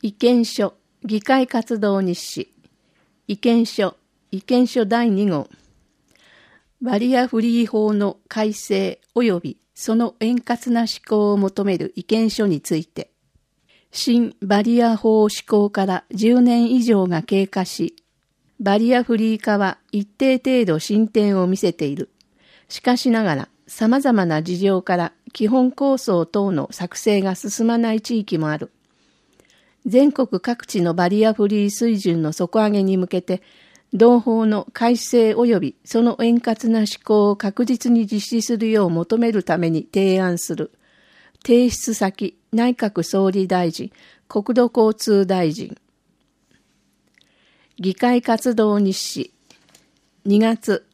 意見書、議会活動日誌、意見書第2号、バリアフリー法の改正及びその円滑な施行を求める意見書について、新バリア法施行から10年以上が経過し、バリアフリー化は一定程度進展を見せている。しかしながら、様々な事情から基本構想等の作成が進まない地域もある。全国各地のバリアフリー水準の底上げに向けて、同法の改正及びその円滑な施行を確実に実施するよう求めるために提案する。提出先、内閣総理大臣、国土交通大臣。議会活動日誌。2月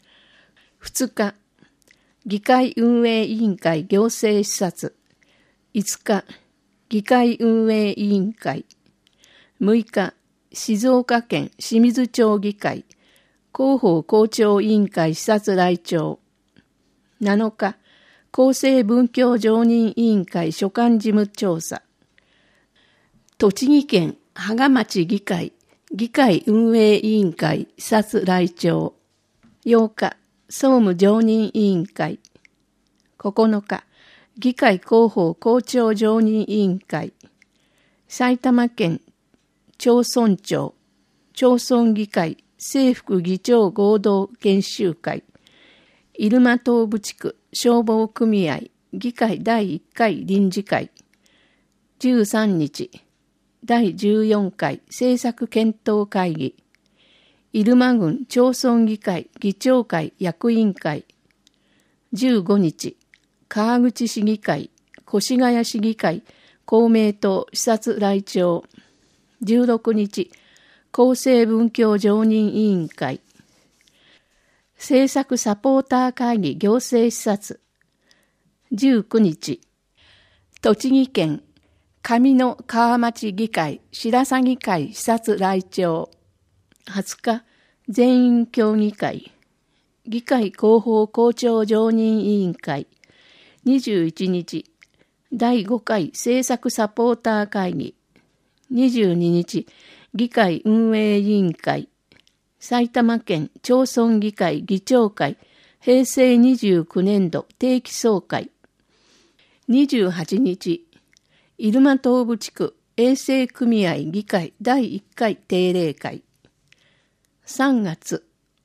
2日、議会運営委員会行政視察。5日、議会運営委員会。6日、静岡県清水町議会広報校長委員会視察来庁。7日、厚生文教常任委員会所管事務調査。栃木県芳賀町議会議会運営委員会視察来庁。8日、総務常任委員会。9日、議会広報校長常任委員会。埼玉県町村長、町村議会正副議長合同研修会。入間東部地区消防組合議会第1回臨時会。13日、第14回政策検討会議。入間郡町村議会議長会役員会。15日、川口市議会、越谷市議会、公明党視察来庁。16日、厚生文教常任委員会。政策サポーター会議行政視察。19日、栃木県上野川町議会白鷺会視察来庁。20日、全員協議会。議会広報校長常任委員会。21日、第5回政策サポーター会議。22日、議会運営委員会。埼玉県町村議会議長会平成29年度定期総会。28日、入間東部地区衛生組合議会第1回定例会。3月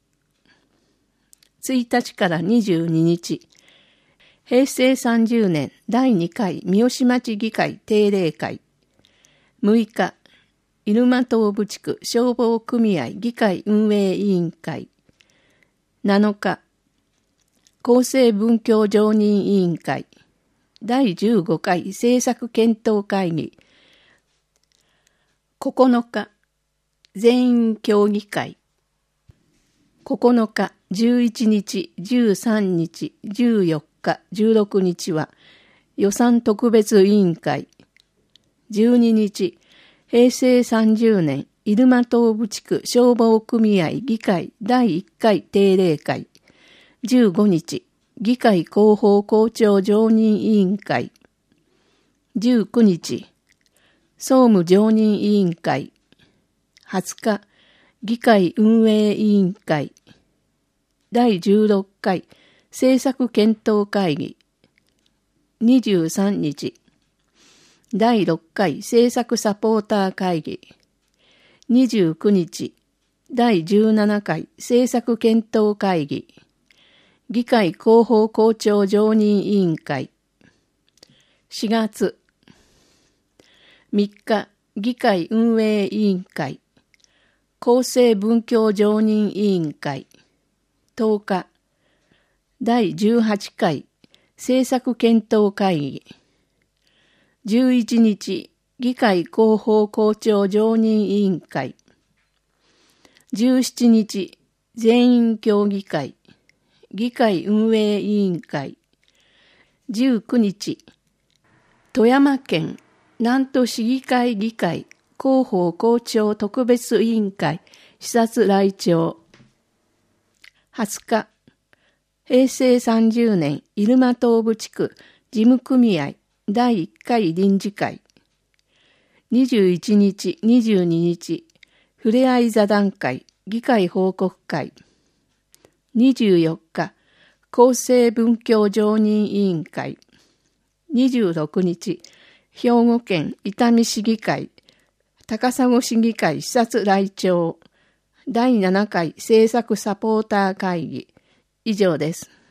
1日から22日、平成30年第2回三好町議会定例会。6日、入間東部地区消防組合議会運営委員会。7日、厚生文教常任委員会。第15回政策検討会議。9日、全員協議会。9日、11日、13日、14日、16日は予算特別委員会。12日、平成30年入間東部地区消防組合議会第1回定例会。15日、議会広報校長常任委員会。19日、総務常任委員会。20日、議会運営委員会。第16回政策検討会議。23日、第6回政策サポーター会議。29日、第17回政策検討会議。議会広報校長常任委員会。4月3日、議会運営委員会。厚生文教常任委員会。10日、第18回政策検討会議。11日、議会広報校長常任委員会。17日、全員協議会。議会運営委員会。19日、富山県南砺市議会議会広報校長特別委員会視察来庁。20日、平成30年入間東部地区事務組合第1回臨時会。 21日、22日、ふれあい座談会、議会報告会。24日、厚生文教常任委員会。26日、兵庫県伊丹市議会、高砂市議会視察来庁、第7回政策サポーター会議。以上です。